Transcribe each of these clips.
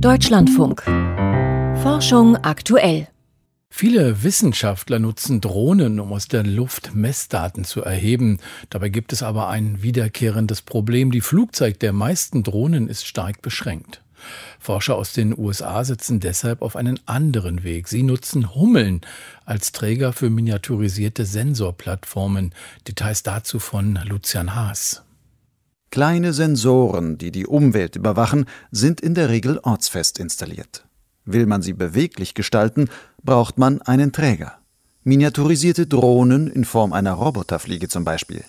Deutschlandfunk. Forschung aktuell. Viele Wissenschaftler nutzen Drohnen, um aus der Luft Messdaten zu erheben. Dabei gibt es aber ein wiederkehrendes Problem. Die Flugzeit der meisten Drohnen ist stark beschränkt. Forscher aus den USA setzen deshalb auf einen anderen Weg. Sie nutzen Hummeln als Träger für miniaturisierte Sensorplattformen. Details dazu von Lucian Haas. Kleine Sensoren, die die Umwelt überwachen, sind in der Regel ortsfest installiert. Will man sie beweglich gestalten, braucht man einen Träger. Miniaturisierte Drohnen in Form einer Roboterfliege zum Beispiel.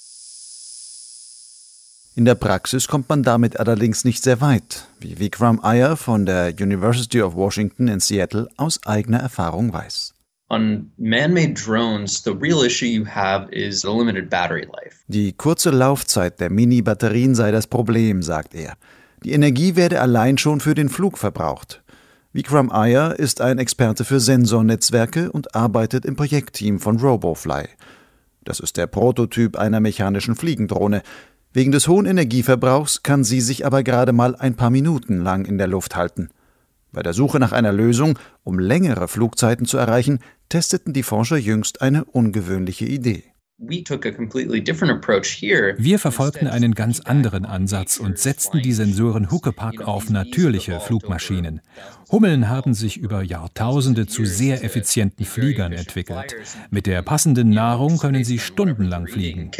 In der Praxis kommt man damit allerdings nicht sehr weit, wie Vikram Iyer von der University of Washington in Seattle aus eigener Erfahrung weiß. On man-made drones, the real issue you have is the limited battery life. Die kurze Laufzeit der Mini-Batterien sei das Problem, sagt er. Die Energie werde allein schon für den Flug verbraucht. Vikram Iyer ist ein Experte für Sensornetzwerke und arbeitet im Projektteam von RoboFly. Das ist der Prototyp einer mechanischen Fliegendrohne. Wegen des hohen Energieverbrauchs kann sie sich aber gerade mal ein paar Minuten lang in der Luft halten. Bei der Suche nach einer Lösung, um längere Flugzeiten zu erreichen, testeten die Forscher jüngst eine ungewöhnliche Idee. Wir verfolgten einen ganz anderen Ansatz und setzten die Sensoren Huckepack auf natürliche Flugmaschinen. Hummeln haben sich über Jahrtausende zu sehr effizienten Fliegern entwickelt. Mit der passenden Nahrung können sie stundenlang fliegen.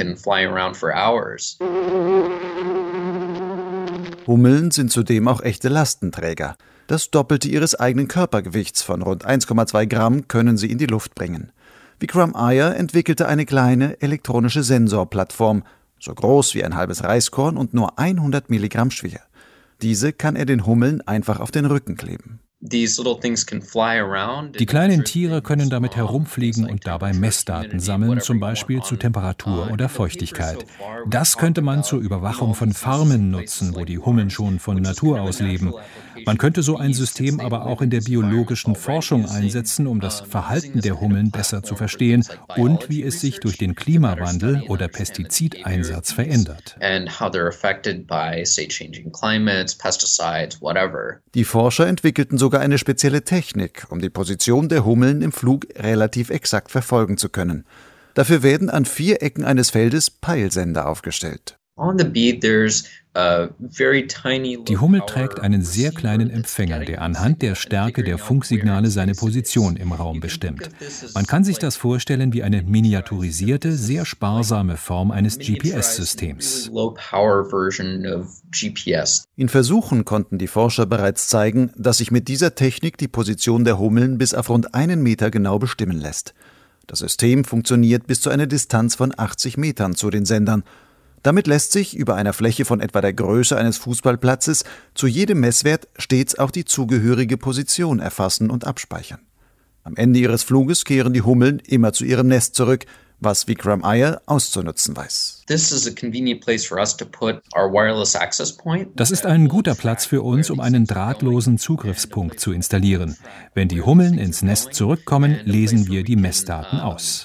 Hummeln sind zudem auch echte Lastenträger. Das Doppelte ihres eigenen Körpergewichts von rund 1,2 Gramm können sie in die Luft bringen. Vikram Iyer entwickelte eine kleine elektronische Sensorplattform, so groß wie ein halbes Reiskorn und nur 100 Milligramm schwer. Diese kann er den Hummeln einfach auf den Rücken kleben. Die kleinen Tiere können damit herumfliegen und dabei Messdaten sammeln, zum Beispiel zu Temperatur oder Feuchtigkeit. Das könnte man zur Überwachung von Farmen nutzen, wo die Hummeln schon von Natur aus leben. Man könnte so ein System aber auch in der biologischen Forschung einsetzen, um das Verhalten der Hummeln besser zu verstehen und wie es sich durch den Klimawandel oder Pestizideinsatz verändert. Die Forscher entwickelten sogar eine spezielle Technik, um die Position der Hummeln im Flug relativ exakt verfolgen zu können. Dafür werden an 4 Ecken eines Feldes Peilsender aufgestellt. Die Hummel trägt einen sehr kleinen Empfänger, der anhand der Stärke der Funksignale seine Position im Raum bestimmt. Man kann sich das vorstellen wie eine miniaturisierte, sehr sparsame Form eines GPS-Systems. In Versuchen konnten die Forscher bereits zeigen, dass sich mit dieser Technik die Position der Hummeln bis auf rund 1 Meter genau bestimmen lässt. Das System funktioniert bis zu einer Distanz von 80 Metern zu den Sendern. Damit lässt sich über einer Fläche von etwa der Größe eines Fußballplatzes zu jedem Messwert stets auch die zugehörige Position erfassen und abspeichern. Am Ende ihres Fluges kehren die Hummeln immer zu ihrem Nest zurück, was Vikram Iyer auszunutzen weiß. Das ist ein guter Platz für uns, um einen drahtlosen Zugriffspunkt zu installieren. Wenn die Hummeln ins Nest zurückkommen, lesen wir die Messdaten aus.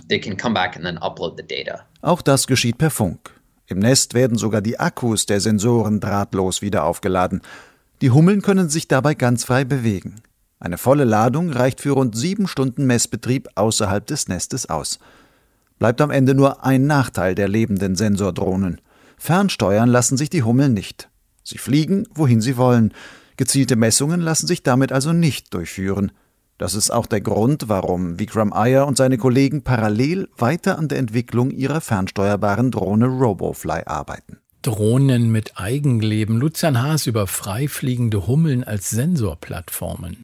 Auch das geschieht per Funk. Im Nest werden sogar die Akkus der Sensoren drahtlos wieder aufgeladen. Die Hummeln können sich dabei ganz frei bewegen. Eine volle Ladung reicht für rund 7 Stunden Messbetrieb außerhalb des Nestes aus. Bleibt am Ende nur ein Nachteil der lebenden Sensordrohnen. Fernsteuern lassen sich die Hummeln nicht. Sie fliegen, wohin sie wollen. Gezielte Messungen lassen sich damit also nicht durchführen. Das ist auch der Grund, warum Vikram Iyer und seine Kollegen parallel weiter an der Entwicklung ihrer fernsteuerbaren Drohne RoboFly arbeiten. Drohnen mit Eigenleben. Lucian Haas über freifliegende Hummeln als Sensorplattformen.